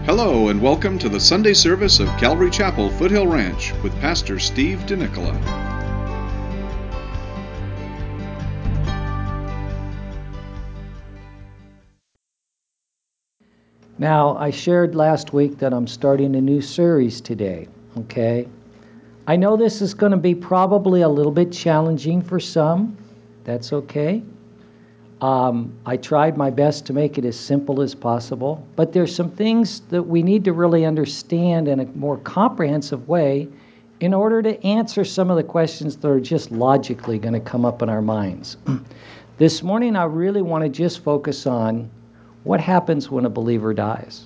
Hello and welcome to the Sunday service of Calvary Chapel, Foothill Ranch, with Pastor Steve DeNicola. Now, I shared last week that I'm starting a new series today, okay? I know this is going to be probably a little bit challenging for some. That's okay. I tried my best to make it as simple as possible, but there's some things that we need to really understand in a more comprehensive way in order to answer some of the questions that are just logically going to come up in our minds. This morning, I really want to just focus on what happens when a believer dies.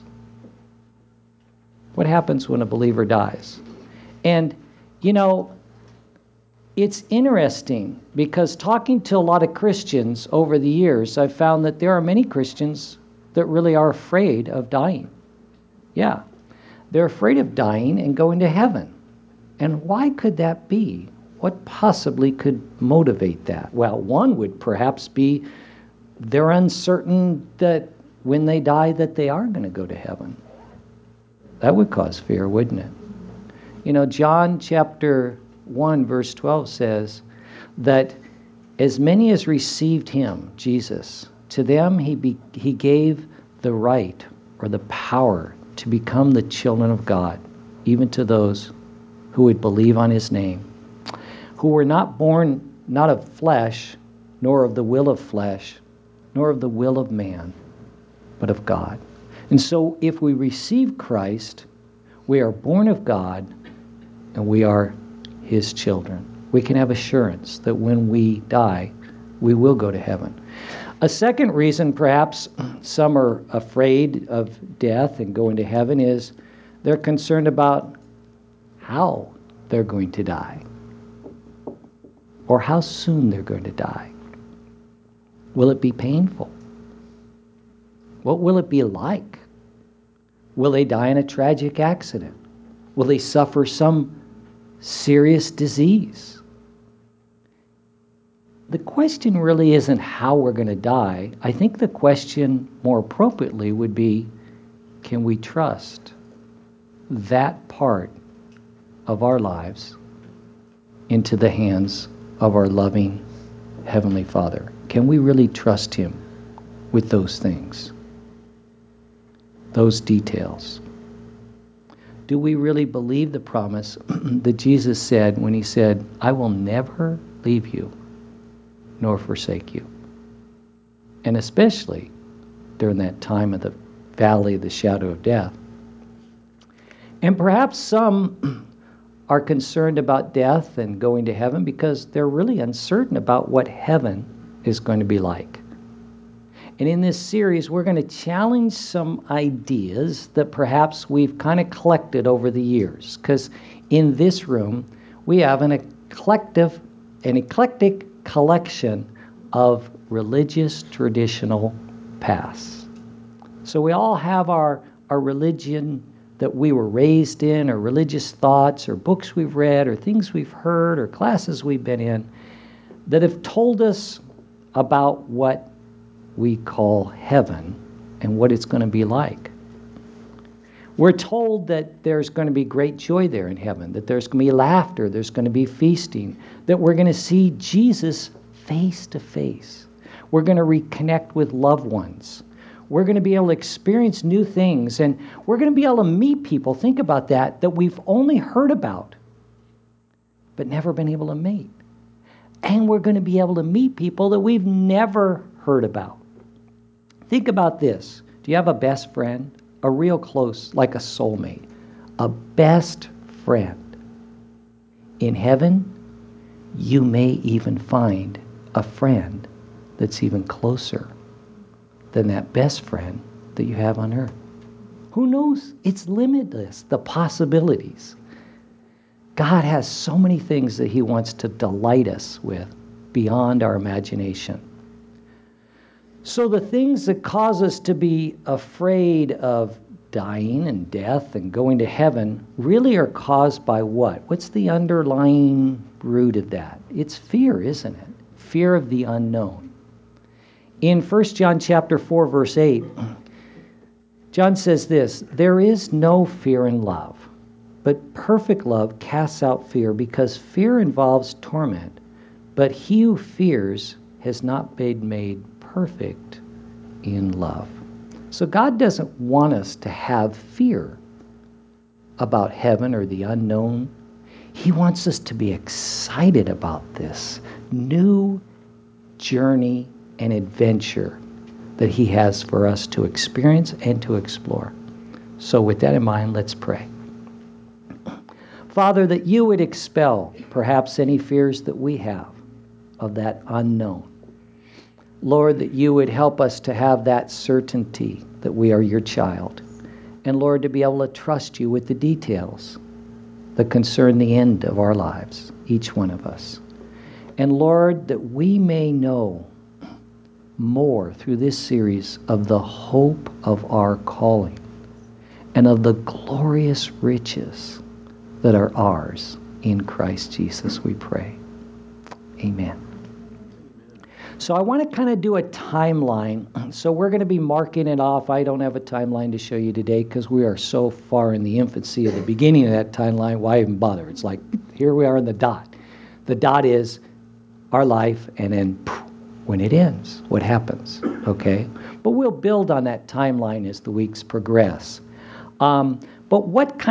What happens when a believer dies? And, you know, it's interesting because talking to a lot of Christians over the years, I've found that there are many Christians that really are afraid of dying. Yeah, they're afraid of dying and going to heaven. And why could that be? What possibly could motivate that? Well, one would perhaps be they're uncertain that when they die that they are going to go to heaven. That would cause fear, wouldn't it? You know, John chapter 1 verse 12 says that as many as received him, Jesus, to them he gave the right or the power to become the children of God, even to those who would believe on his name, who were not born not of flesh, nor of the will of flesh, nor of the will of man, but of God. And so if we receive Christ, we are born of God and we are his children. We can have assurance that when we die, we will go to heaven. A second reason perhaps some are afraid of death and going to heaven is they're concerned about how they're going to die or how soon they're going to die. Will it be painful? What will it be like? Will they die in a tragic accident? Will they suffer some serious disease? The question really isn't how we're going to die. I think the question more appropriately would be, can we trust that part of our lives into the hands of our loving Heavenly Father? Can we really trust him with those things, those details? Do we really believe the promise that Jesus said when he said, I will never leave you nor forsake you? And especially during that time of the valley of the shadow of death. And perhaps some are concerned about death and going to heaven because they're really uncertain about what heaven is going to be like. And in this series, we're going to challenge some ideas that perhaps we've kind of collected over the years. Because in this room, we have an eclectic collection of religious traditional paths. So we all have our religion that we were raised in, or religious thoughts, or books we've read, or things we've heard, or classes we've been in, that have told us about what we call heaven and what it's going to be like. We're told that there's going to be great joy there in heaven, that there's going to be laughter, there's going to be feasting, that we're going to see Jesus face to face. We're going to reconnect with loved ones. We're going to be able to experience new things, and we're going to be able to meet people, think about that we've only heard about, but never been able to meet. And we're going to be able to meet people that we've never heard about. Think about this. Do you have a best friend? A real close, like a soulmate. A best friend. In heaven, you may even find a friend that's even closer than that best friend that you have on earth. Who knows? It's limitless, the possibilities. God has so many things that he wants to delight us with beyond our imagination. So the things that cause us to be afraid of dying and death and going to heaven really are caused by what? What's the underlying root of that? It's fear, isn't it? Fear of the unknown. In 1 John chapter 4, verse 8, John says this, there is no fear in love, but perfect love casts out fear, because fear involves torment. But he who fears has not been made perfect in love. So God doesn't want us to have fear about heaven or the unknown. He wants us to be excited about this new journey and adventure that he has for us to experience and to explore. So with that in mind, let's pray. Father, that you would expel perhaps any fears that we have of that unknown. Lord, that you would help us to have that certainty that we are your child. And Lord, to be able to trust you with the details that concern the end of our lives, each one of us. And Lord, that we may know more through this series of the hope of our calling and of the glorious riches that are ours in Christ Jesus, we pray. Amen. So I want to kind of do a timeline. So we're going to be marking it off. I don't have a timeline to show you today because we are so far in the infancy of the beginning of that timeline. Why even bother? It's like, here we are in the dot. The dot is our life, and then when it ends, what happens, okay? But we'll build on that timeline as the weeks progress. But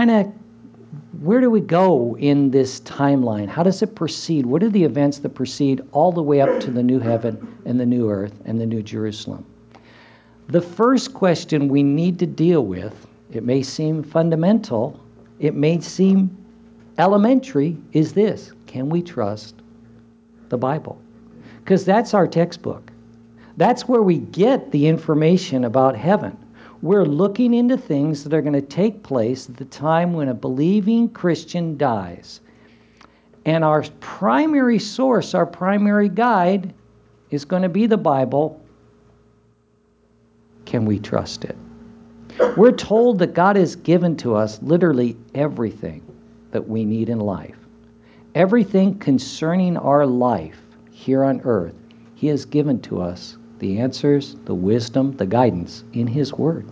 where do we go in this timeline? How does it proceed? What are the events that proceed all the way up to the new heaven and the new earth and the new Jerusalem? The first question we need to deal with, it may seem fundamental, it may seem elementary, is this: can we trust the Bible? Because that's our textbook. That's where we get the information about heaven. We're looking into things that are going to take place at the time when a believing Christian dies. And our primary source, our primary guide, is going to be the Bible. Can we trust it? We're told that God has given to us literally everything that we need in life. Everything concerning our life here on earth, he has given to us the answers, the wisdom, the guidance in his word.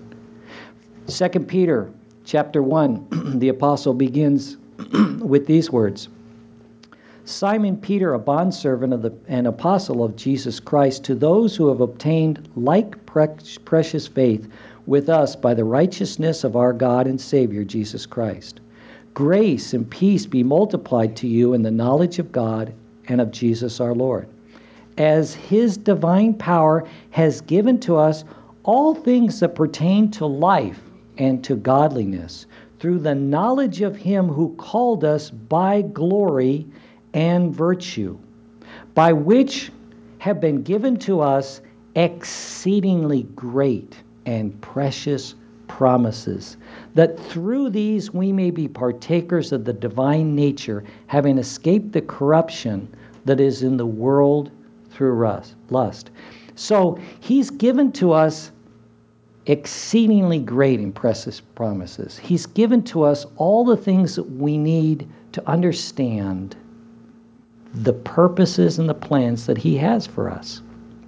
2 Peter chapter 1, the apostle begins with these words. Simon Peter, a bondservant of and apostle of Jesus Christ, to those who have obtained like precious faith with us by the righteousness of our God and Savior Jesus Christ. Grace and peace be multiplied to you in the knowledge of God and of Jesus our Lord, as his divine power has given to us all things that pertain to life and to godliness, through the knowledge of him who called us by glory and virtue, by which have been given to us exceedingly great and precious promises, that through these we may be partakers of the divine nature, having escaped the corruption that is in the world through lust. So he's given to us exceedingly great and precious promises. He's given to us all the things that we need to understand the purposes and the plans that he has for us.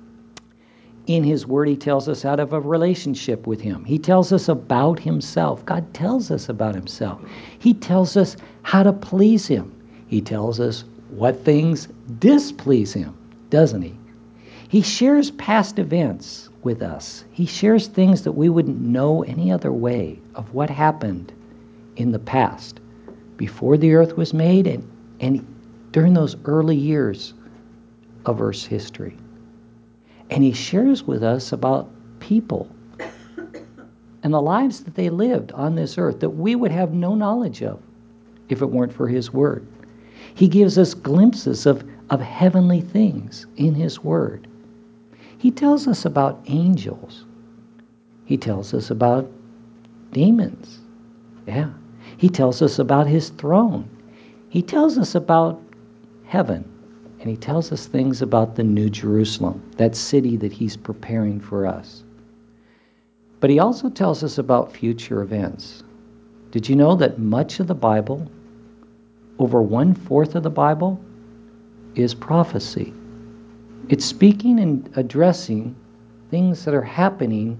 In his word, he tells us how to have a relationship with him. He tells us about himself. God tells us about himself. He tells us how to please him. He tells us what things displease him, doesn't he? He shares past events with us. He shares things that we wouldn't know any other way of what happened in the past, before the earth was made and during those early years of Earth's history. And he shares with us about people and the lives that they lived on this earth that we would have no knowledge of if it weren't for his word. He gives us glimpses of heavenly things in his word. He tells us about angels. He tells us about demons. Yeah. He tells us about his throne. He tells us about heaven. And he tells us things about the New Jerusalem, that city that he's preparing for us. But he also tells us about future events. Did you know that much of the Bible, over 1/4 of the Bible, is prophecy? It's speaking and addressing things that are happening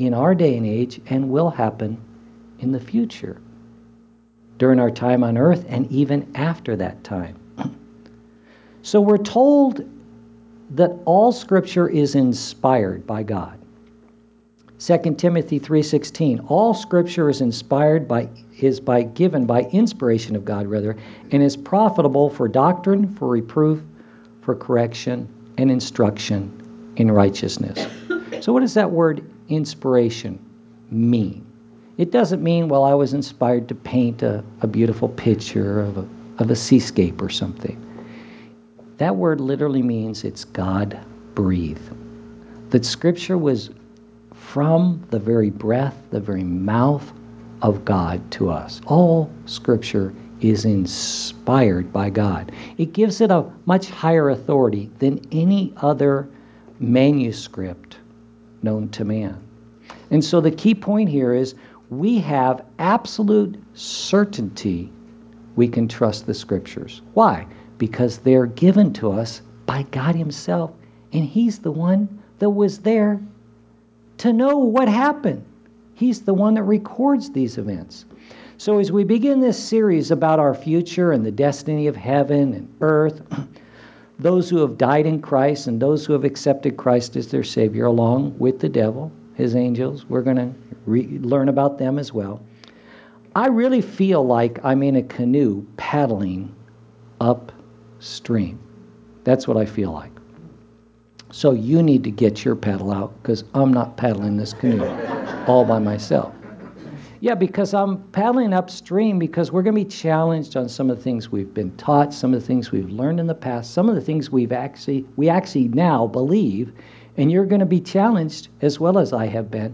in our day and age and will happen in the future, during our time on earth and even after that time. So we're told that all Scripture is inspired by God. 2 Timothy 3:16, all Scripture is given by inspiration of God, and is profitable for doctrine, for reproof, for correction, and instruction in righteousness. So what does that word inspiration mean? It doesn't mean, well, I was inspired to paint a beautiful picture of a seascape or something. That word literally means it's God-breathed. That Scripture was from the very breath, the very mouth of God to us. All Scripture is inspired by God. It gives it a much higher authority than any other manuscript known to man. And so the key point here is we have absolute certainty we can trust the Scriptures. Why? Because they're given to us by God Himself, and He's the one that was there to know what happened. He's the one that records these events. So as we begin this series about our future and the destiny of heaven and earth, those who have died in Christ and those who have accepted Christ as their Savior, along with the devil, his angels, we're going to learn about them as well. I really feel like I'm in a canoe paddling upstream. That's what I feel like. So you need to get your paddle out, because I'm not paddling this canoe all by myself. Yeah, because I'm paddling upstream because we're going to be challenged on some of the things we've been taught, some of the things we've learned in the past, some of the things we actually now believe, and you're going to be challenged as well as I have been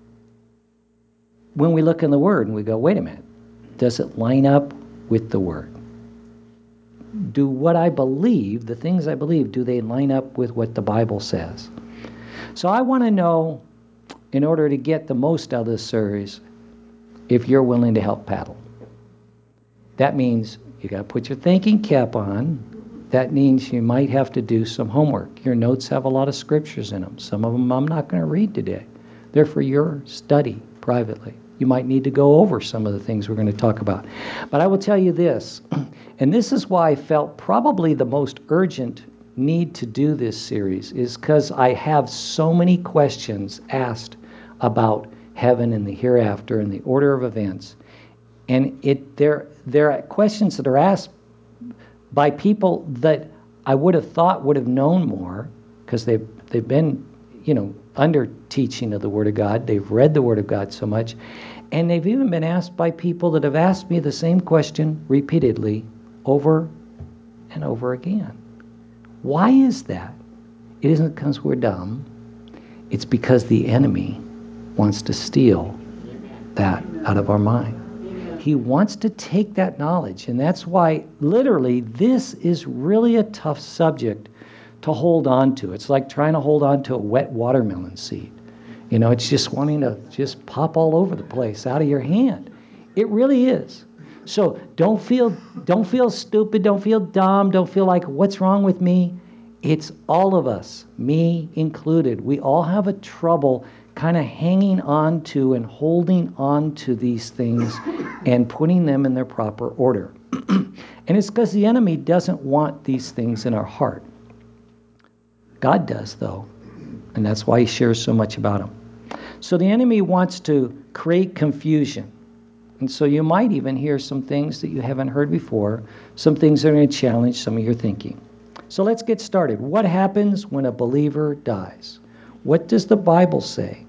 when we look in the Word and we go, wait a minute, does it line up with the Word? Do what I believe, the things I believe, do they line up with what the Bible says? So I want to know, in order to get the most out of this series, if you're willing to help paddle. That means you got to put your thinking cap on. That means you might have to do some homework. Your notes have a lot of scriptures in them. Some of them I'm not going to read today. They're for your study privately. You might need to go over some of the things we're going to talk about. But I will tell you this, and this is why I felt probably the most urgent need to do this series, is because I have so many questions asked about heaven and the hereafter and the order of events. And there are questions that are asked by people that I would have thought would have known more, because they've been, under teaching of the Word of God. They've read the Word of God so much. And they've even been asked by people that have asked me the same question repeatedly over and over again. Why is that? It isn't because we're dumb. It's because the enemy wants to steal that out of our mind. He wants to take that knowledge. And that's why, literally, this is really a tough subject to hold on to. It's like trying to hold on to a wet watermelon seed. It's just wanting to just pop all over the place out of your hand. It really is. So don't feel stupid, don't feel dumb, don't feel like, what's wrong with me? It's all of us, me included. We all have a trouble kind of hanging on to and holding on to these things and putting them in their proper order. And it's because the enemy doesn't want these things in our heart. God does, though, and that's why he shares so much about them. So the enemy wants to create confusion. And so you might even hear some things that you haven't heard before, some things that are going to challenge some of your thinking. So let's get started. What happens when a believer dies? What does the Bible say?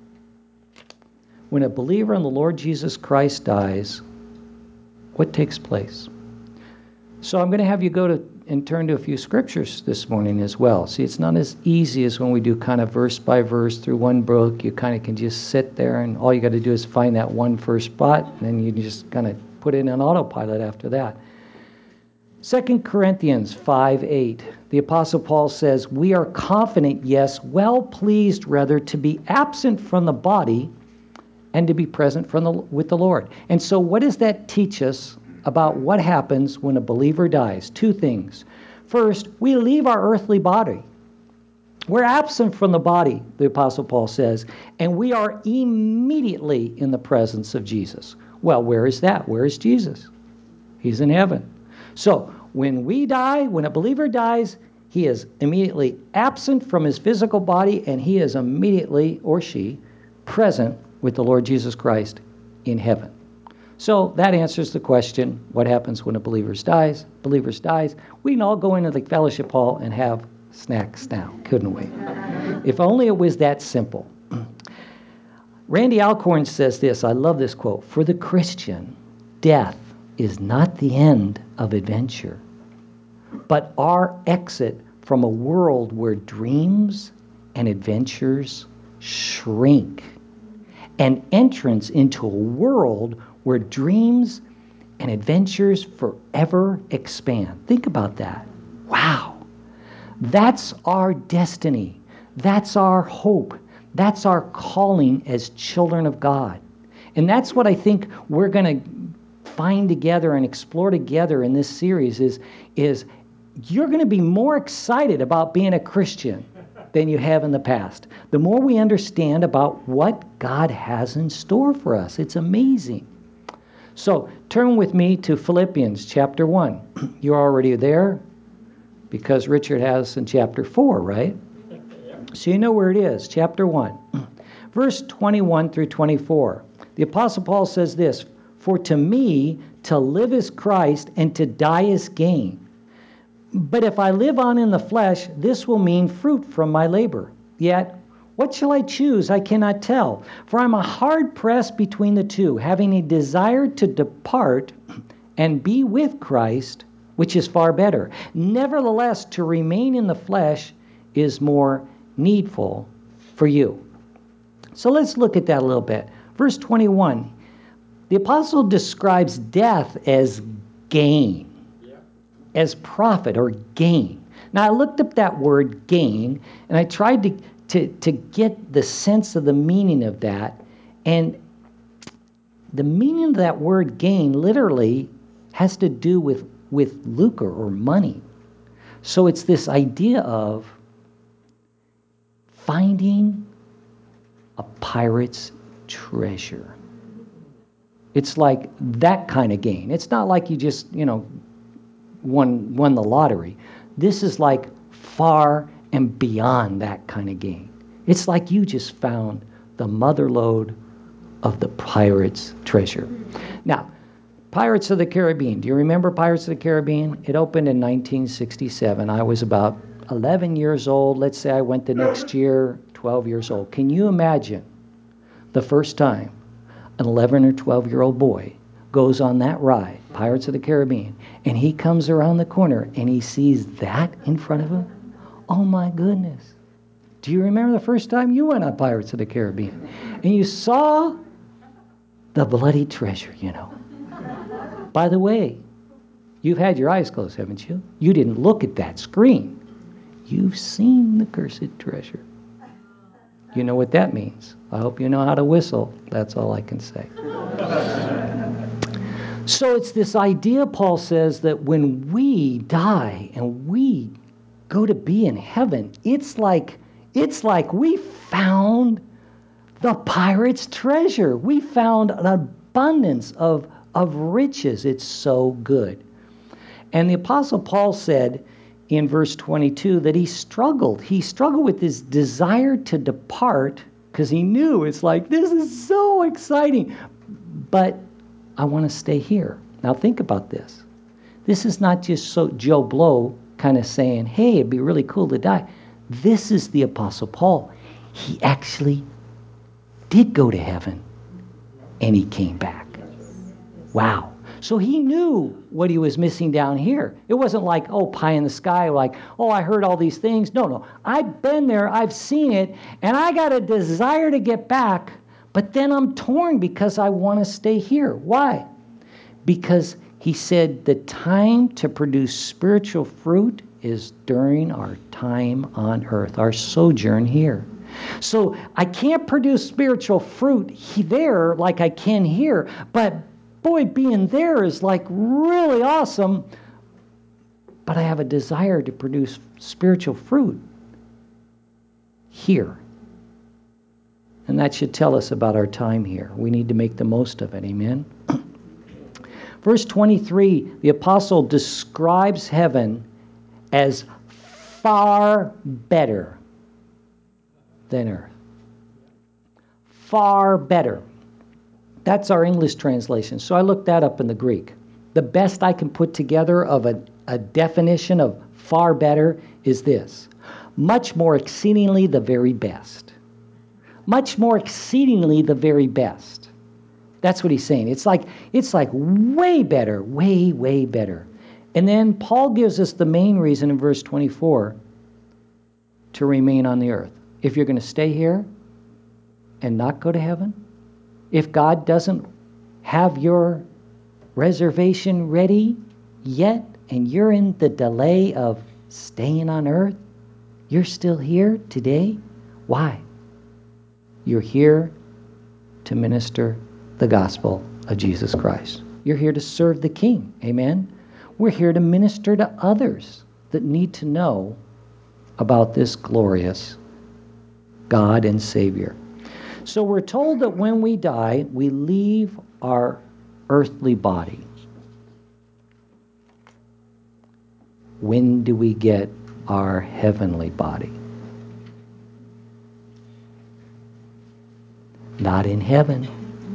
When a believer in the Lord Jesus Christ dies, what takes place? So I'm going to have you go to and turn to a few scriptures this morning as well. See, it's not as easy as when we do kind of verse by verse through one book. You kind of can just sit there and all you got to do is find that one first spot, and then you just kind of put it in autopilot after that. 2 Corinthians 5:8, the Apostle Paul says, "We are confident, yes, well pleased rather to be absent from the body and to be present with the Lord." And so what does that teach us about what happens when a believer dies? Two things. First, we leave our earthly body. We're absent from the body, the Apostle Paul says, and we are immediately in the presence of Jesus. Well, where is that? Where is Jesus? He's in heaven. So when we die, when a believer dies, he is immediately absent from his physical body, and he is immediately, or she, present with the Lord Jesus Christ in heaven. So that answers the question, what happens when a believer dies? Believers dies. We can all go into the fellowship hall and have snacks now, couldn't we? If only it was that simple. Randy Alcorn says this, I love this quote, "For the Christian, death is not the end of adventure, but our exit from a world where dreams and adventures shrink, and entrance into a world where dreams and adventures forever expand." Think about that. Wow. That's our destiny. That's our hope. That's our calling as children of God. And that's what I think we're going to find together and explore together in this series is you're going to be more excited about being a Christian than you have in the past. The more we understand about what God has in store for us. It's amazing. So turn with me to Philippians chapter 1. You're already there because Richard has us in chapter 4, right? So you know where it is, chapter 1. Verse 21 through 24. The Apostle Paul says this, "For to me, to live is Christ, and to die is gain. But if I live on in the flesh, this will mean fruit from my labor. Yet, what shall I choose? I cannot tell. For I'm hard pressed between the two, having a desire to depart and be with Christ, which is far better. Nevertheless, to remain in the flesh is more needful for you." So let's look at that a little bit. Verse 21, the apostle describes death as gain, as profit or gain. Now, I looked up that word gain, and I tried to get the sense of the meaning of that. And the meaning of that word gain literally has to do with lucre or money. So it's this idea of finding a pirate's treasure. It's like that kind of gain. It's not like you just, won the lottery. This is like far and beyond that kind of gain. It's like you just found the mother lode of the pirate's treasure. Now, Pirates of the Caribbean. Do you remember Pirates of the Caribbean? It opened in 1967. I was about 11 years old. Let's say I went the next year, 12 years old. Can you imagine the first time an 11 or 12-year-old boy goes on that ride, Pirates of the Caribbean, and he comes around the corner and he sees that in front of him? Oh my goodness. Do you remember the first time you went on Pirates of the Caribbean and you saw the bloody treasure, By the way, you've had your eyes closed, haven't you? You didn't look at that screen. You've seen the cursed treasure. You know what that means. I hope you know how to whistle. That's all I can say. So it's this idea, Paul says, that when we die and we go to be in heaven, it's like we found the pirate's treasure. We found an abundance of riches. It's so good. And the Apostle Paul said in verse 22 that he struggled. He struggled with his desire to depart because he knew it's like, this is so exciting. But I want to stay here. Now think about this. This is not just Joe Blow kind of saying, hey, it'd be really cool to die. This is the Apostle Paul. He actually did go to heaven and he came back. Wow. So he knew what he was missing down here. It wasn't like, pie in the sky, like, I heard all these things. No. I've been there, I've seen it, and I got a desire to get back, but then I'm torn because I want to stay here. Why? Because he said the time to produce spiritual fruit is during our time on earth, our sojourn here. So I can't produce spiritual fruit there like I can here, but boy, being there is like really awesome, but I have a desire to produce spiritual fruit here. And that should tell us about our time here. We need to make the most of it. Amen? Verse 23, the apostle describes heaven as far better than earth. Far better. That's our English translation. So I looked that up in the Greek. The best I can put together of a definition of far better is this: much more exceedingly the very best. Much more exceedingly the very best. That's what he's saying. It's like way better, way better. And then Paul gives us the main reason in verse 24 to remain on the earth. If you're going to stay here and not go to heaven, if God doesn't have your reservation ready yet, and you're in the delay of staying on earth, you're still here today. Why? You're here to minister the gospel of Jesus Christ. You're here to serve the King. Amen? We're here to minister to others that need to know about this glorious God and Savior. So we're told that when we die, we leave our earthly body. When do we get our heavenly body? Not in heaven.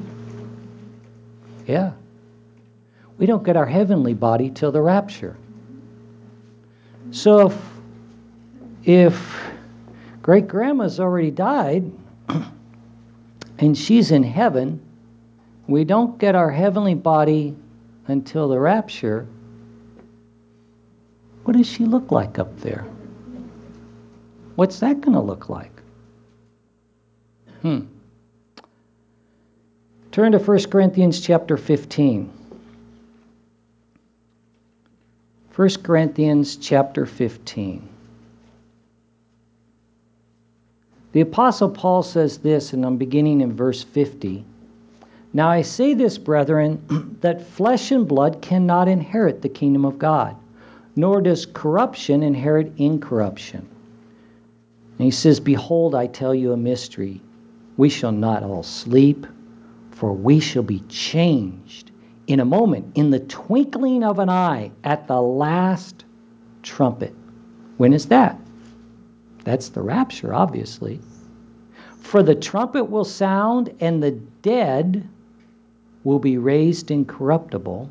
Yeah. We don't get our heavenly body till the rapture. So if great-grandma's already died and she's in heaven, we don't get our heavenly body until the rapture. What does she look like up there? What's that going to look like? Turn to 1 Corinthians chapter 15. 1 Corinthians chapter 15. The Apostle Paul says this, and I'm beginning in verse 50. Now I say this, brethren, that flesh and blood cannot inherit the kingdom of God, nor does corruption inherit incorruption. And he says, behold, I tell you a mystery. We shall not all sleep, for we shall be changed in a moment, in the twinkling of an eye, at the last trumpet. When is that? That's the rapture, obviously. For the trumpet will sound, and the dead will be raised incorruptible,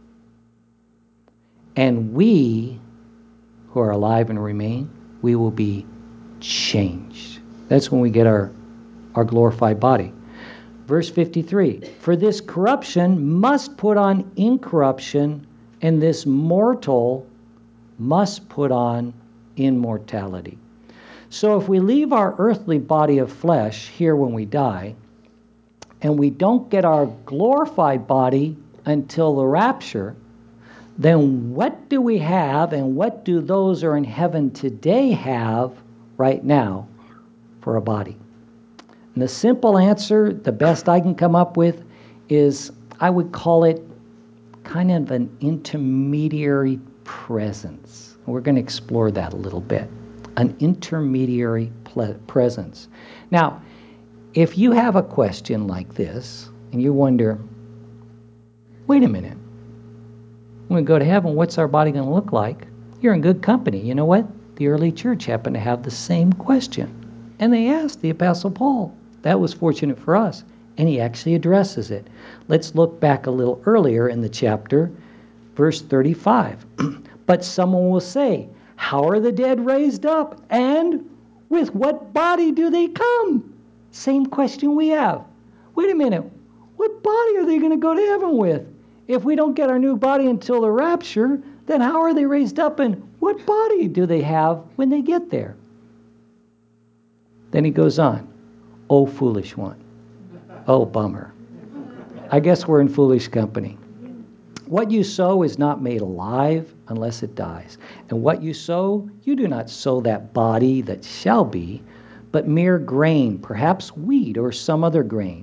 and we who are alive and remain, we will be changed. That's when we get our glorified body. Verse 53, for this corruption must put on incorruption, and this mortal must put on immortality. So if we leave our earthly body of flesh here when we die, and we don't get our glorified body until the rapture, then what do we have, and what do those who are in heaven today have right now for a body? And the simple answer, the best I can come up with, is I would call it kind of an intermediary presence. We're going to explore that a little bit. An intermediary presence. Now, if you have a question like this, and you wonder, wait a minute, when we go to heaven, what's our body going to look like? You're in good company. You know what? The early church happened to have the same question. And they asked the Apostle Paul. That was fortunate for us. And he actually addresses it. Let's look back a little earlier in the chapter, verse 35. But someone will say, how are the dead raised up? And with what body do they come? Same question we have. Wait a minute. What body are they going to go to heaven with? If we don't get our new body until the rapture, then how are they raised up, and what body do they have when they get there? Then he goes on. Oh, foolish one. Oh, bummer. I guess we're in foolish company. What you sow is not made alive unless it dies. And what you sow, you do not sow that body that shall be, but mere grain, perhaps wheat or some other grain.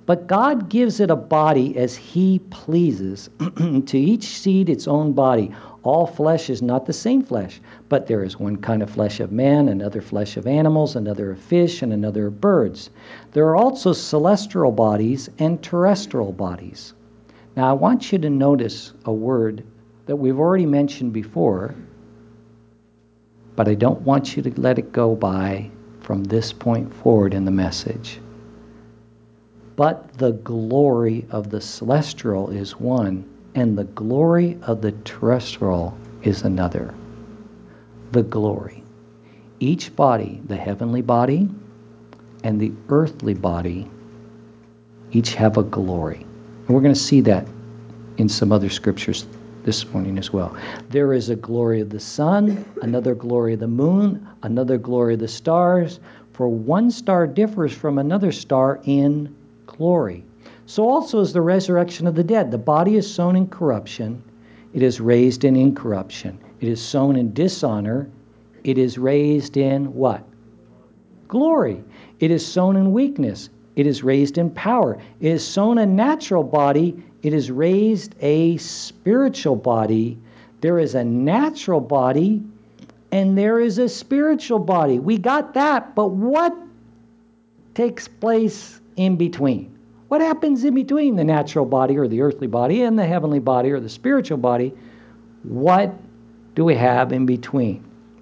But God gives it a body as he pleases, to each seed its own body. All flesh is not the same flesh, but there is one kind of flesh of man, another flesh of animals, another of fish, and another of birds. There are also celestial bodies and terrestrial bodies. Now, I want you to notice a word that we've already mentioned before, but I don't want you to let it go by from this point forward in the message. But the glory of the celestial is one, and the glory of the terrestrial is another. The glory. Each body, the heavenly body and the earthly body, each have a glory. And we're going to see that in some other scriptures this morning as well. There is a glory of the sun, another glory of the moon, another glory of the stars, for one star differs from another star in glory. So also is the resurrection of the dead. The body is sown in corruption, it is raised in incorruption. It is sown in dishonor, it is raised in what? Glory. It is sown in weakness, it is raised in power. It is sown a natural body, it is raised a spiritual body. There is a natural body and there is a spiritual body. We got that, but what takes place in between? What happens in between the natural body or the earthly body and the heavenly body or the spiritual body? What do we have in between?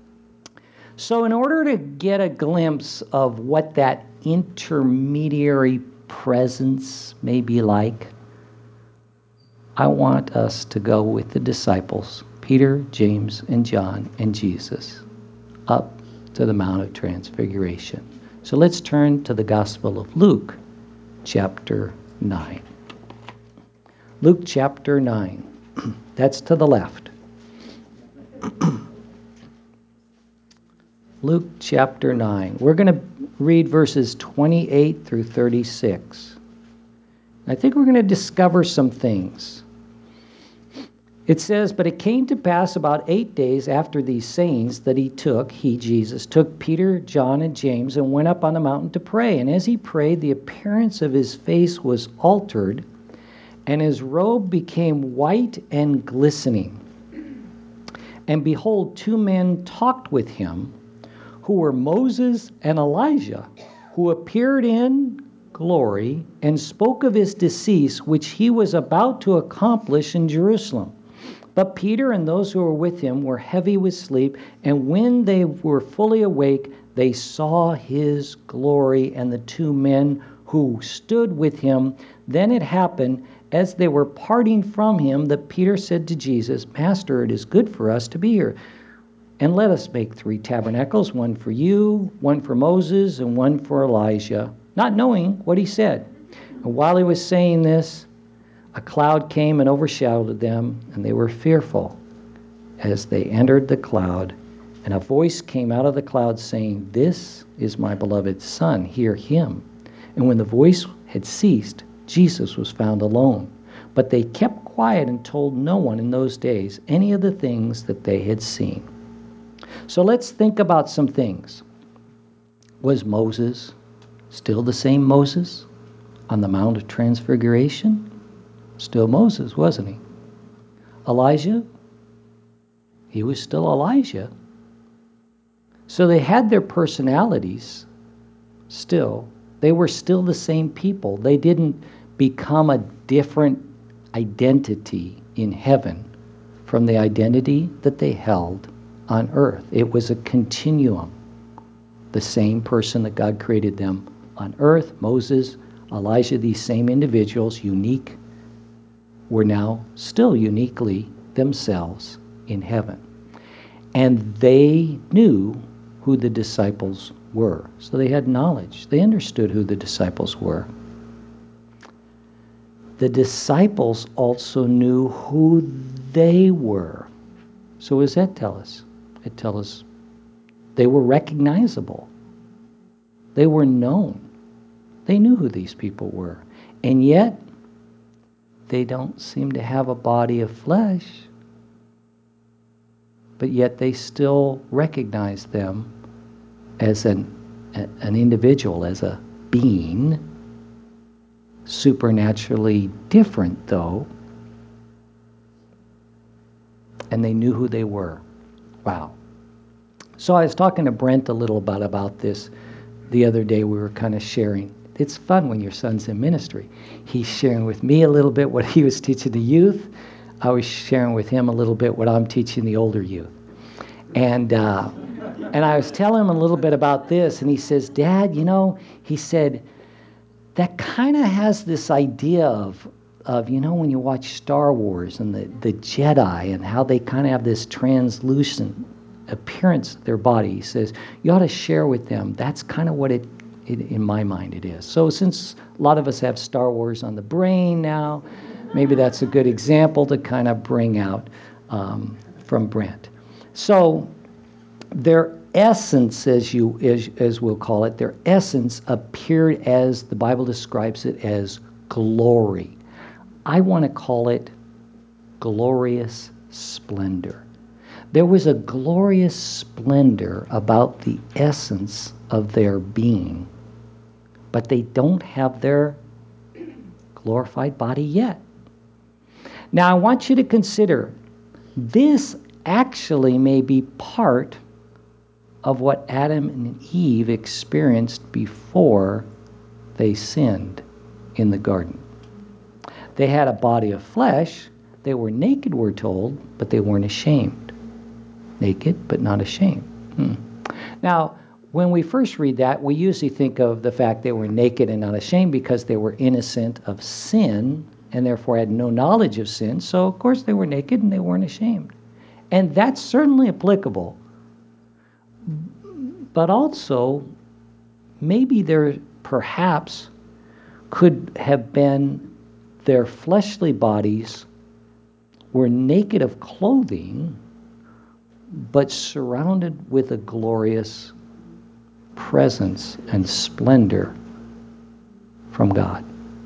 So in order to get a glimpse of what that intermediary presence may be like, I want us to go with the disciples, Peter, James, and John, and Jesus, up to the Mount of Transfiguration. So let's turn to the Gospel of Luke, chapter 9. Luke chapter 9. That's to the left. Luke chapter 9. We're going to read verses 28 through 36. I think we're going to discover some things. It says, "But it came to pass about 8 days after these sayings that Jesus, took Peter, John, and James and went up on the mountain to pray. And as he prayed, the appearance of his face was altered, and his robe became white and glistening. And behold, 2 men talked with him, who were Moses and Elijah, who appeared in glory and spoke of his decease, which he was about to accomplish in Jerusalem. But Peter and those who were with him were heavy with sleep, and when they were fully awake, they saw his glory and the 2 men who stood with him. Then it happened, as they were parting from him, that Peter said to Jesus, 'Master, it is good for us to be here. And let us make 3 tabernacles, one for you, one for Moses, and one for Elijah,' not knowing what he said. And while he was saying this, a cloud came and overshadowed them, and they were fearful as they entered the cloud. And a voice came out of the cloud saying, 'This is my beloved Son, hear him.' And when the voice had ceased, Jesus was found alone. But they kept quiet and told no one in those days any of the things that they had seen." So let's think about some things. Was Moses still the same Moses on the Mount of Transfiguration? Still Moses, wasn't he? Elijah? He was still Elijah. So they had their personalities still. They were still the same people. They didn't become a different identity in heaven from the identity that they held on earth. It was a continuum. The same person that God created them on earth, Moses, Elijah, these same individuals, unique, were now still uniquely themselves in heaven. And they knew who the disciples were. So they had knowledge. They understood who the disciples were. The disciples also knew who they were. So what does that tell us? It tells us they were recognizable. They were known. They knew who these people were. And yet, they don't seem to have a body of flesh, but yet they still recognize them as an individual, as a being supernaturally different, though, and they knew who they were. Wow. So I was talking to Brent a little bit about this the other day. We were kind of sharing. It's fun when your son's in ministry. He's sharing with me a little bit what he was teaching the youth. I was sharing with him a little bit what I'm teaching the older youth. And I was telling him a little bit about this, and he says, Dad, he said, that kind of has this idea of when you watch Star Wars and the Jedi and how they kind of have this translucent appearance of their body. He says, you ought to share with them. That's kind of what it in my mind it is. So since a lot of us have Star Wars on the brain now, maybe that's a good example to kind of bring out from Brent. So their essence, as we'll call it, their essence appeared as the Bible describes it as glory. I want to call it glorious splendor. There was a glorious splendor about the essence of their being, but they don't have their glorified body yet. Now, I want you to consider this actually may be part of what Adam and Eve experienced before they sinned in the garden. They had a body of flesh. They were naked, we're told, but they weren't ashamed. Naked, but not ashamed. Now, when we first read that, we usually think of the fact they were naked and not ashamed because they were innocent of sin and therefore had no knowledge of sin. So, of course, they were naked and they weren't ashamed. And that's certainly applicable. But also, maybe there perhaps could have been their fleshly bodies were naked of clothing, but surrounded with a glorious presence and splendor from God.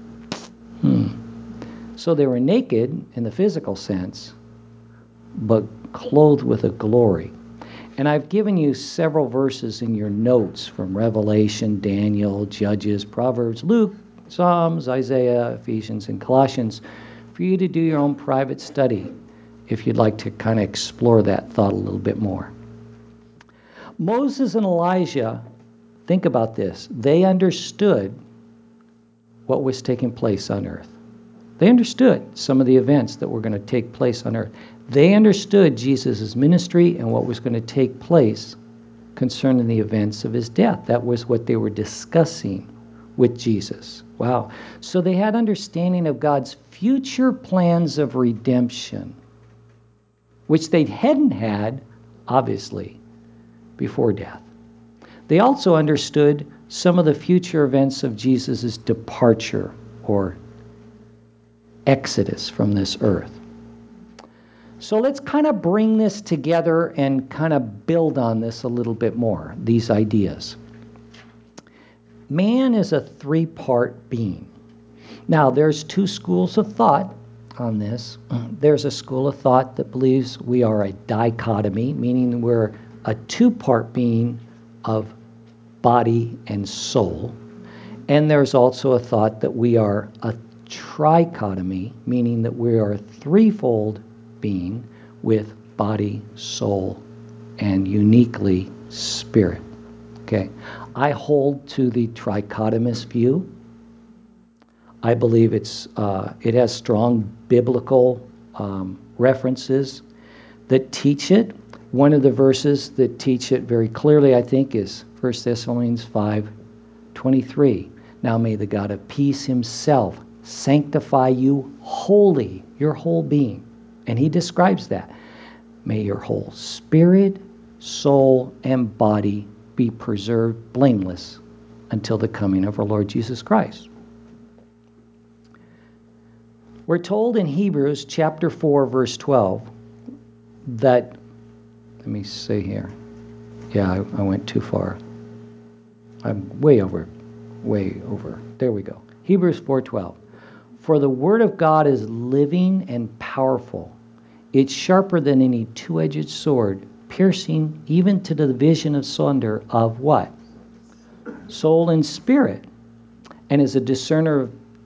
So they were naked in the physical sense, but clothed with a glory. And I've given you several verses in your notes from Revelation, Daniel, Judges, Proverbs, Luke, Psalms, Isaiah, Ephesians, and Colossians for you to do your own private study if you'd like to kind of explore that thought a little bit more. Moses and Elijah, think about this. They understood what was taking place on earth. They understood some of the events that were going to take place on earth. They understood Jesus' ministry and what was going to take place concerning the events of his death. That was what they were discussing with Jesus. Wow. So they had understanding of God's future plans of redemption, which they hadn't had, obviously, before death. They also understood some of the future events of Jesus' departure or exodus from this earth. So let's kind of bring this together and kind of build on this a little bit more, these ideas. Man is a three-part being. Now, there's two schools of thought on this. There's a school of thought that believes we are a dichotomy, meaning we're a two-part being of body and soul. And there's also a thought that we are a trichotomy, meaning that we are a threefold being with body, soul, and uniquely spirit. Okay, I hold to the trichotomous view. I believe it has strong biblical references that teach it. One of the verses that teach it very clearly, I think, is 1 Thessalonians 5:23. Now may the God of peace himself sanctify you wholly, your whole being. And he describes that. May your whole spirit, soul, and body be preserved blameless until the coming of our Lord Jesus Christ. We're told in Hebrews chapter 4, verse 12, that, let me see here. Yeah, I went too far. I'm way over. There we go. Hebrews 4:12. For the word of God is living and powerful. It's sharper than any two-edged sword, piercing even to the division asunder of what? Soul and spirit, and is a discerner of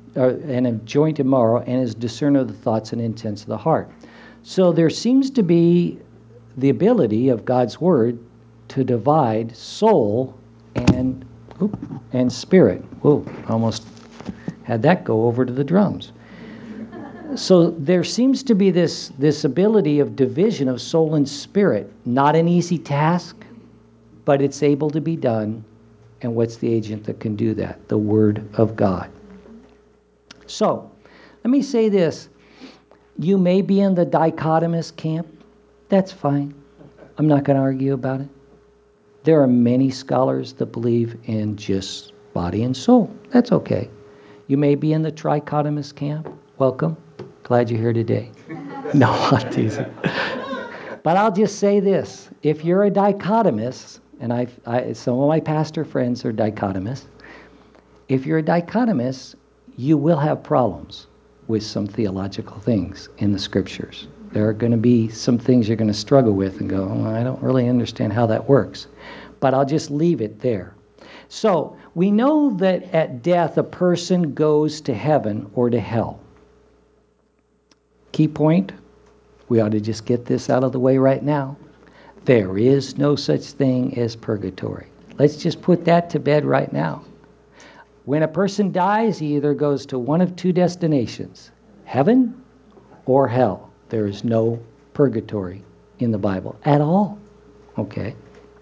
and a joint and marrow, and is discerner of the thoughts and intents of the heart. So there seems to be the ability of God's word to divide soul and spirit. Whoa, almost had that go over to the drums. So there seems to be this ability of division of soul and spirit. Not an easy task, but it's able to be done. And what's the agent that can do that? The Word of God. So, let me say this. You may be in the dichotomous camp. That's fine. I'm not going to argue about it. There are many scholars that believe in just body and soul. That's okay. You may be in the trichotomous camp. Welcome. Glad you're here today. No, I'm teasing. But I'll just say this. If you're a dichotomist, and some of my pastor friends are dichotomists, if you're a dichotomist, you will have problems with some theological things in the scriptures. There are going to be some things you're going to struggle with and go, I don't really understand how that works. But I'll just leave it there. So, we know that at death a person goes to heaven or to hell. Key point, we ought to just get this out of the way right now. There is no such thing as purgatory. Let's just put that to bed right now. When a person dies, he either goes to one of two destinations, heaven or hell. There is no purgatory in the Bible at all. Okay.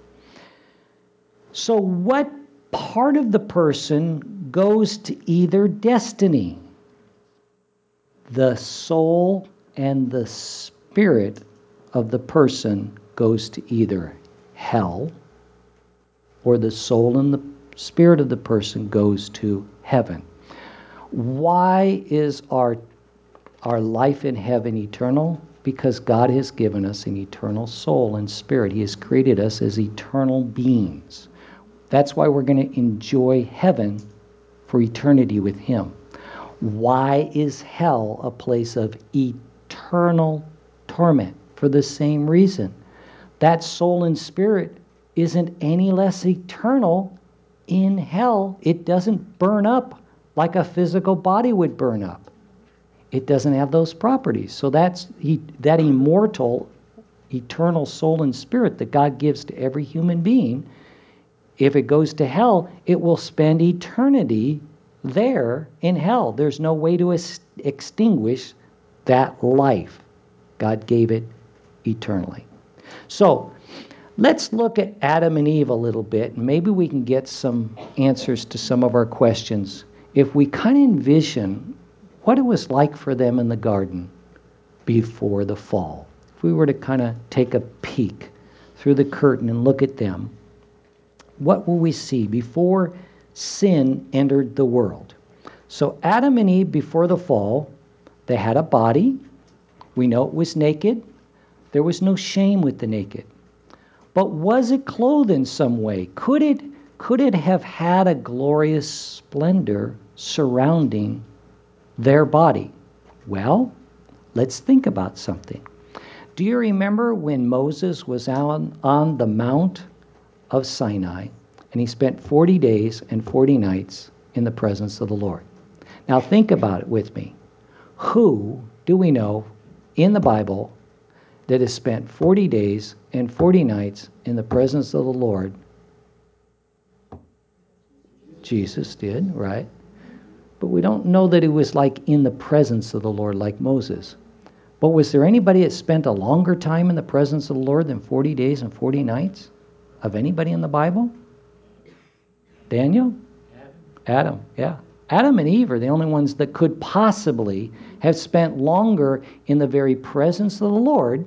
So what part of the person goes to either destiny? The soul and the spirit of the person goes to either hell, or the soul and the spirit of the person goes to heaven. Why is our life in heaven eternal? Because God has given us an eternal soul and spirit. He has created us as eternal beings. That's why we're going to enjoy heaven for eternity with Him. Why is hell a place of eternal torment? For the same reason. That soul and spirit isn't any less eternal in hell. It doesn't burn up like a physical body would burn up. It doesn't have those properties. So that immortal, eternal soul and spirit that God gives to every human being, if it goes to hell, it will spend eternity there in hell. There's no way to extinguish that life. God gave it eternally. So, let's look at Adam and Eve a little bit, and maybe we can get some answers to some of our questions. If we kind of envision what it was like for them in the garden before the fall, if we were to kind of take a peek through the curtain and look at them, what will we see before sin entered the world? So Adam and Eve before the fall, they had a body. We know it was naked. There was no shame with the naked. But was it clothed in some way? Could it have had a glorious splendor surrounding their body? Well, let's think about something. Do you remember when Moses was on the Mount of Sinai, and he spent 40 days and 40 nights in the presence of the Lord? Now think about it with me. Who do we know in the Bible that has spent 40 days and 40 nights in the presence of the Lord? Jesus did, right? But we don't know that it was like in the presence of the Lord like Moses. But was there anybody that spent a longer time in the presence of the Lord than 40 days and 40 nights? Of anybody in the Bible? Daniel? Adam, yeah. Adam and Eve are the only ones that could possibly have spent longer in the very presence of the Lord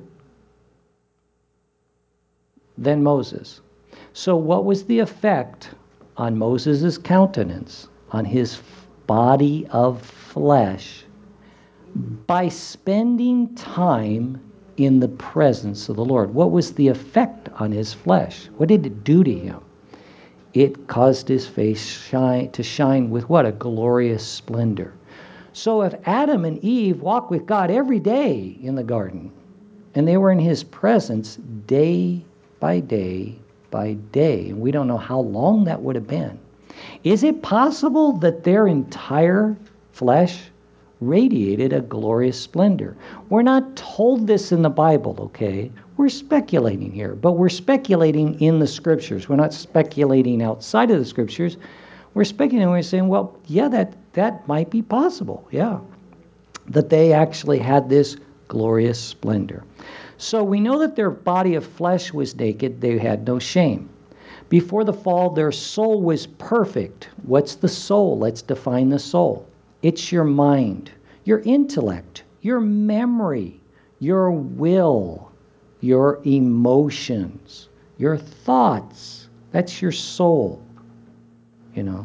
than Moses. So what was the effect on Moses' countenance, on his body of flesh, by spending time in the presence of the Lord? What was the effect on his flesh? What did it do to him? It caused his face to shine with what? A glorious splendor. So if Adam and Eve walked with God every day in the garden, and they were in his presence day by day by day, and we don't know how long that would have been, is it possible that their entire flesh radiated a glorious splendor. We're not told this in the Bible, okay? We're speculating here, but we're speculating in the Scriptures. We're not speculating outside of the Scriptures. We're speculating, we're saying, well, yeah, that might be possible, yeah, that they actually had this glorious splendor. So we know that their body of flesh was naked. They had no shame. Before the fall, their soul was perfect. What's the soul? Let's define the soul. It's your mind, your intellect, your memory, your will, your emotions, your thoughts. That's your soul, you know.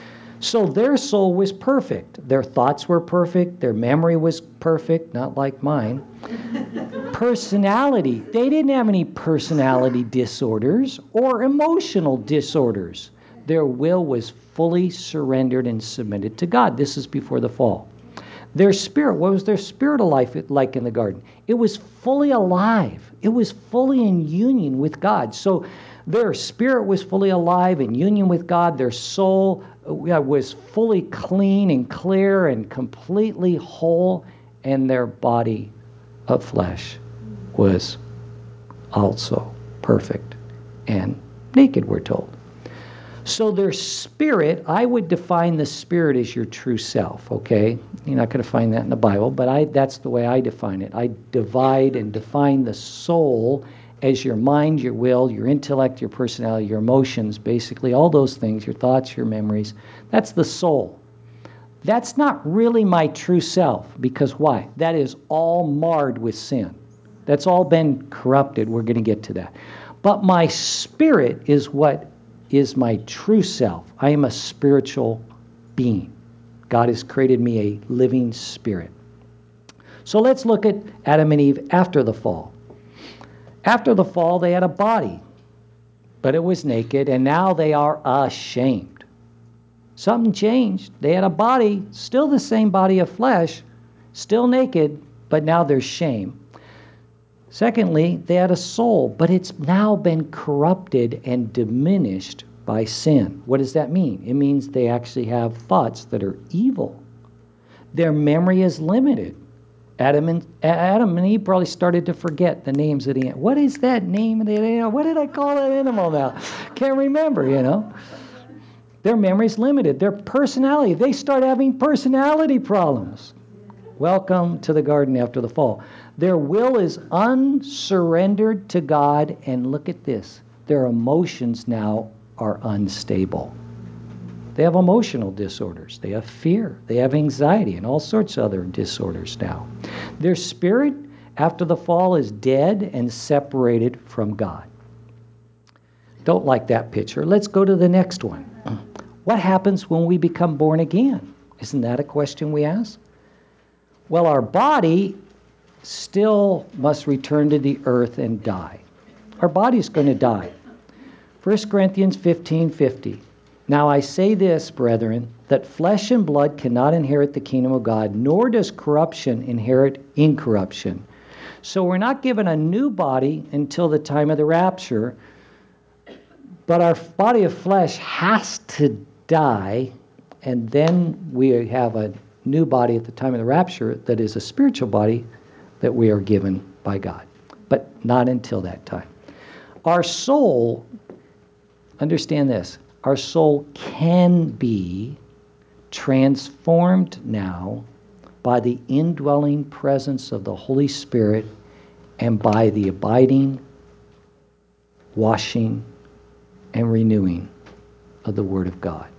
So their soul was perfect. Their thoughts were perfect. Their memory was perfect, not like mine. Personality. They didn't have any personality disorders or emotional disorders. Their will was fully surrendered and submitted to God. This is before the fall. Their spirit, what was their spiritual life like in the garden? It was fully alive. It was fully in union with God. So their spirit was fully alive in union with God. Their soul was fully clean and clear and completely whole. And their body of flesh was also perfect and naked, we're told. So their spirit, I would define the spirit as your true self, okay? You're not going to find that in the Bible, but that's the way I define it. I divide and define the soul as your mind, your will, your intellect, your personality, your emotions, basically all those things, your thoughts, your memories. That's the soul. That's not really my true self, because why? That is all marred with sin. That's all been corrupted. We're going to get to that. But my spirit is what is my true self. I am a spiritual being. God has created me a living spirit. So let's look at Adam and Eve after the fall. After the fall, they had a body, but it was naked, and now they are ashamed. Something changed. They had a body, still the same body of flesh, still naked, but now there's shame. Secondly, they had a soul, but it's now been corrupted and diminished by sin. What does that mean? It means they actually have thoughts that are evil. Their memory is limited. Adam and Eve probably started to forget the names of the animal. What is that name of the animal? What did I call that animal now? Can't remember, you know. Their memory's limited. Their personality, they start having personality problems. Welcome to the garden after the fall. Their will is unsurrendered to God, and look at this. Their emotions now are unstable. They have emotional disorders. They have fear. They have anxiety and all sorts of other disorders now. Their spirit, after the fall, is dead and separated from God. Don't like that picture. Let's go to the next one. What happens when we become born again? Isn't that a question we ask? Well, our body still must return to the earth and die. Our body's going to die. 1 Corinthians 15:50. Now I say this, brethren, that flesh and blood cannot inherit the kingdom of God, nor does corruption inherit incorruption. So we're not given a new body until the time of the rapture, but our body of flesh has to die, and then we have a new body at the time of the rapture that is a spiritual body that we are given by God, but not until that time. Our soul, understand this, our soul can be transformed now by the indwelling presence of the Holy Spirit and by the abiding, washing, and renewing of the Word of God.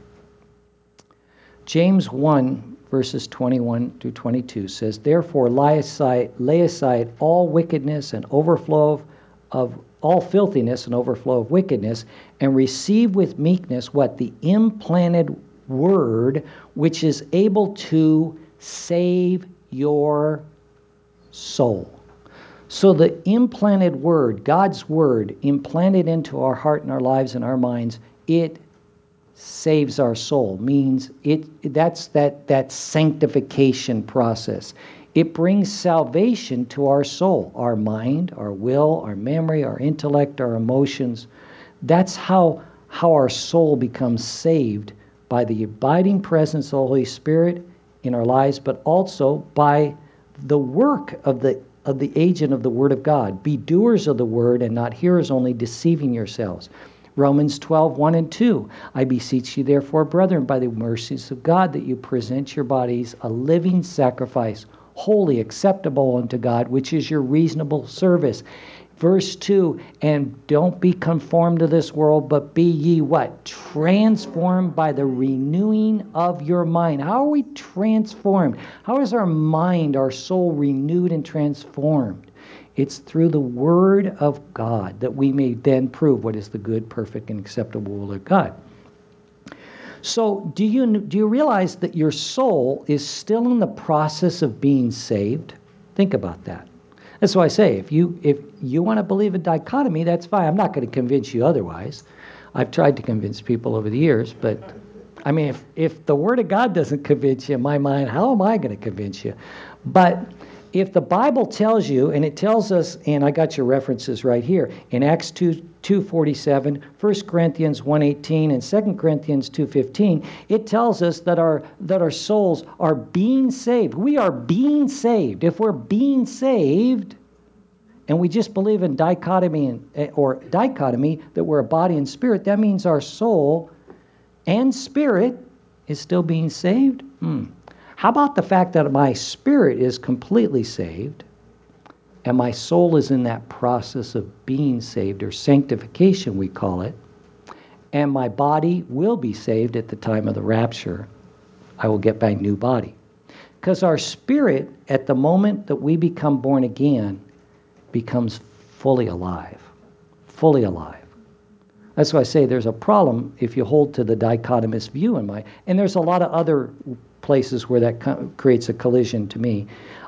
James 1, verses 21 through 22 says, therefore lay aside all wickedness and overflow of all filthiness and overflow of wickedness, and receive with meekness what? The implanted word, which is able to save your soul. So the implanted word, God's word, implanted into our heart and our lives and our minds, it saves our soul. Means that's that sanctification process. It brings salvation to our soul, our mind, our will, our memory, our intellect, our emotions. That's how our soul becomes saved, by the abiding presence of the Holy Spirit in our lives, but also by the work of the agent of the Word of God. Be doers of the Word and not hearers only, deceiving yourselves. Romans 12:1 and 2. I beseech you, therefore, brethren, by the mercies of God, that you present your bodies a living sacrifice, holy, acceptable unto God, which is your reasonable service. Verse 2, and don't be conformed to this world, but be ye what? Transformed by the renewing of your mind. How are we transformed? How is our mind, our soul renewed and transformed? It's through the Word of God that we may then prove what is the good, perfect, and acceptable will of God. So do you realize that your soul is still in the process of being saved? Think about that. That's why I say, if you want to believe in dichotomy, that's fine. I'm not going to convince you otherwise. I've tried to convince people over the years, but I mean, if the Word of God doesn't convince you in my mind, how am I going to convince you? But if the Bible tells you, and it tells us, and I got your references right here, in Acts 2:47, 1 Corinthians 1:18, and 2 Corinthians 2:15, it tells us that our souls are being saved. We are being saved. If we're being saved, and we just believe in dichotomy, that we're a body and spirit, that means our soul and spirit is still being saved. How about the fact that my spirit is completely saved and my soul is in that process of being saved, or sanctification we call it, and my body will be saved at the time of the rapture? I will get my new body. Because our spirit, at the moment that we become born again, becomes fully alive. Fully alive. That's why I say there's a problem if you hold to the dichotomous view in mind. And there's a lot of other places where that creates a collision to me.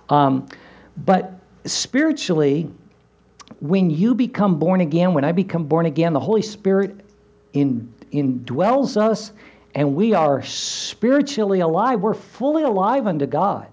But spiritually, when you become born again, when I become born again, the Holy Spirit indwells us, and we are spiritually alive. We're fully alive unto God.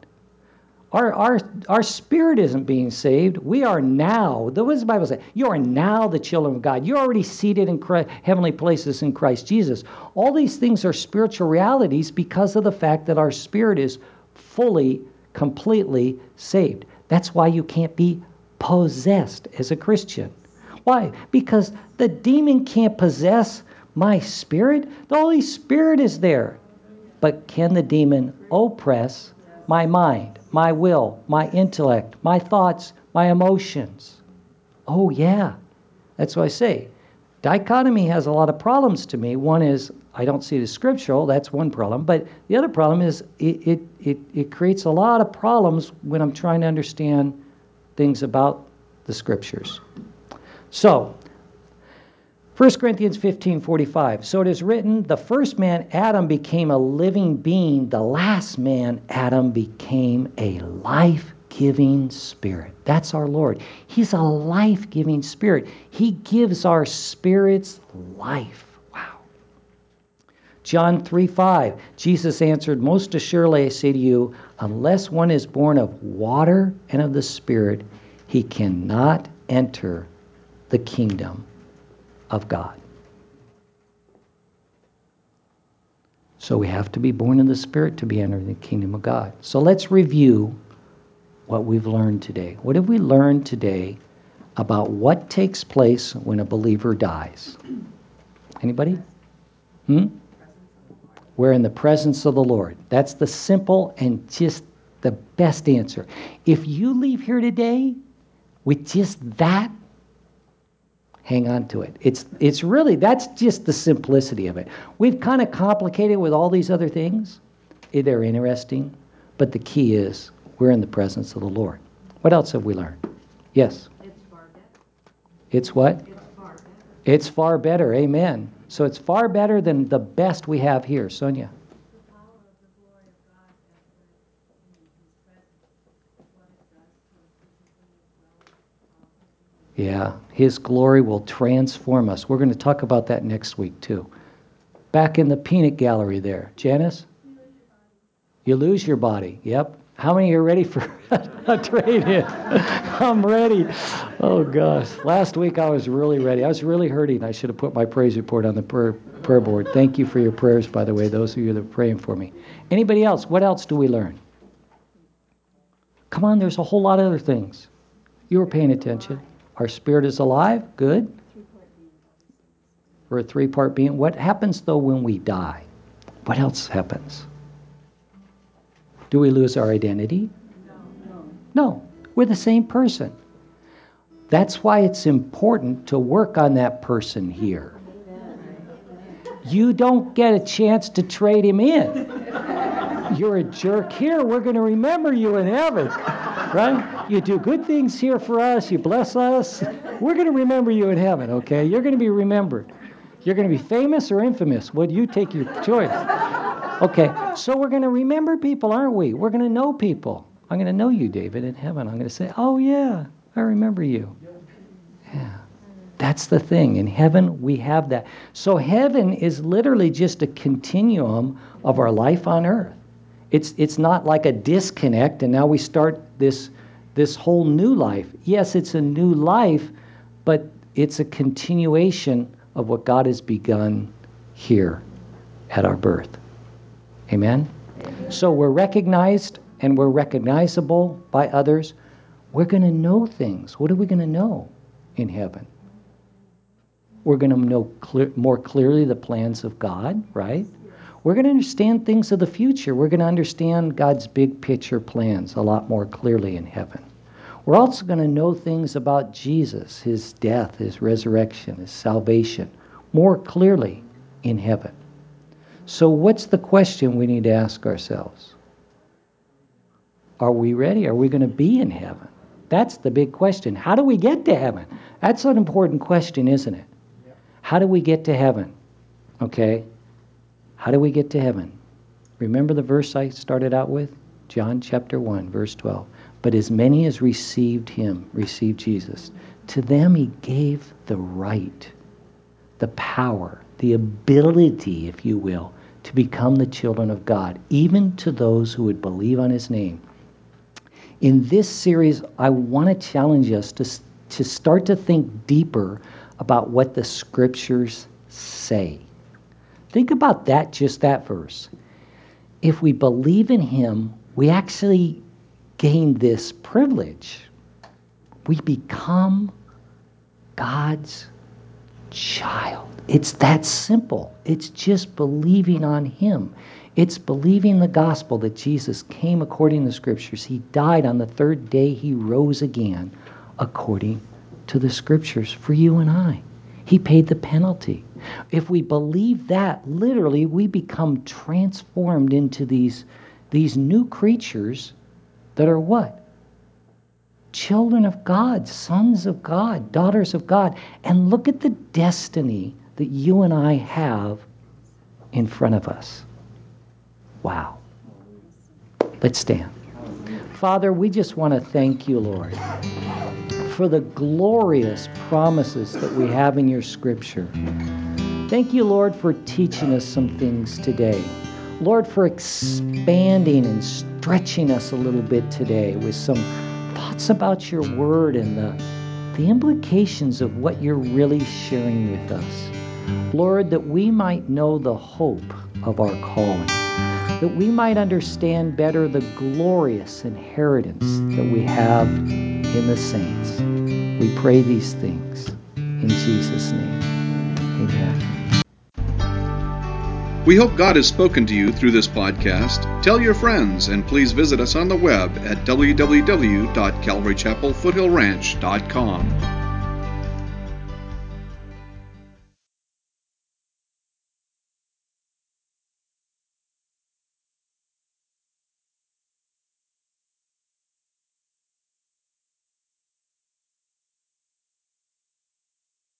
Our spirit isn't being saved. We are now. What does the Bible say? You are now the children of God. You're already seated in heavenly places in Christ Jesus. All these things are spiritual realities because of the fact that our spirit is fully, completely saved. That's why you can't be possessed as a Christian. Why? Because the demon can't possess my spirit. The Holy Spirit is there. But can the demon oppress my mind, my will, my intellect, my thoughts, my emotions? Oh, yeah. That's what I say. Dichotomy has a lot of problems to me. One is I don't see it as scriptural. That's one problem. But the other problem is it creates a lot of problems when I'm trying to understand things about the scriptures. So, 1 Corinthians 15:45. So it is written, the first man, Adam, became a living being. The last man, Adam, became a life-giving spirit. That's our Lord. He's a life-giving spirit. He gives our spirits life. Wow. John 3:5. Jesus answered, most assuredly I say to you, unless one is born of water and of the Spirit, he cannot enter the kingdom of God. So we have to be born in the Spirit to be entering the kingdom of God. So let's review what we've learned today. What have we learned today about what takes place when a believer dies? Anybody? We're in the presence of the Lord. That's the simple and just the best answer. If you leave here today with just that, hang on to it. It's really, that's just the simplicity of it. We've kind of complicated with all these other things. They're interesting, but the key is we're in the presence of the Lord. What else have we learned? Yes? It's far better. It's what? It's far better. It's far better. Amen. So it's far better than the best we have here. Sonia? The power of the glory of God as we're in His presence, what it does to us physically as well as Yeah, His glory will transform us. We're going to talk about that next week too. Back in the peanut gallery there. Janice? You lose your body. Yep. How many are ready for a trade-in? I'm ready. Oh, gosh. Last week I was really ready. I was really hurting. I should have put my praise report on the Prayer board. Thank you for your prayers, by the way, those of you that are praying for me. Anybody else? What else do we learn? Come on, there's a whole lot of other things. You were paying attention. Our spirit is alive. Good. We're a three-part being. What happens, though, when we die? What else happens? Do we lose our identity? No. We're the same person. That's why it's important to work on that person here. You don't get a chance to trade him in. You're a jerk here. We're going to remember you in heaven, right? You do good things here for us. You bless us. We're going to remember you in heaven, okay? You're going to be remembered. You're going to be famous or infamous. Would you take your choice? Okay, so we're going to remember people, aren't we? We're going to know people. I'm going to know you, David, in heaven. I'm going to say, oh, yeah, I remember you. Yeah. That's the thing. In heaven, we have that. So heaven is literally just a continuum of our life on earth. It's not like a disconnect, and now we start this whole new life. Yes, it's a new life, but it's a continuation of what God has begun here at our birth. Amen? So we're recognized and we're recognizable by others. We're going to know things. What are we going to know in heaven? We're going to know more clearly the plans of God, right? We're going to understand things of the future. We're going to understand God's big picture plans a lot more clearly in heaven. We're also going to know things about Jesus, his death, his resurrection, his salvation, more clearly in heaven. So what's the question we need to ask ourselves? Are we ready? Are we going to be in heaven? That's the big question. How do we get to heaven? That's an important question, isn't it? How do we get to heaven? Okay. How do we get to heaven? Remember the verse I started out with? John chapter 1, verse 12. But as many as received him, received Jesus, to them he gave the right, the power, the ability, if you will, to become the children of God, even to those who would believe on his name. In this series, I want to challenge us to start to think deeper about what the scriptures say. Think about that, just that verse. If we believe in him, we actually gain this privilege. We become God's child. It's that simple. It's just believing on him. It's believing the gospel that Jesus came according to the scriptures. He died on the third day. He rose again according to the scriptures for you and I. He paid the penalty. If we believe that, literally, we become transformed into these new creatures that are what? Children of God, sons of God, daughters of God. And look at the destiny that you and I have in front of us. Wow. Let's stand. Father, we just want to thank you, Lord, for the glorious promises that we have in your scripture. Thank you, Lord, for teaching us some things today. Lord, for expanding and stretching us a little bit today with some thoughts about your word and the implications of what you're really sharing with us. Lord, that we might know the hope of our calling, that we might understand better the glorious inheritance that we have in the saints. We pray these things in Jesus' name. Amen. We hope God has spoken to you through this podcast. Tell your friends, and please visit us on the web at www.calvarychapelfoothillranch.com.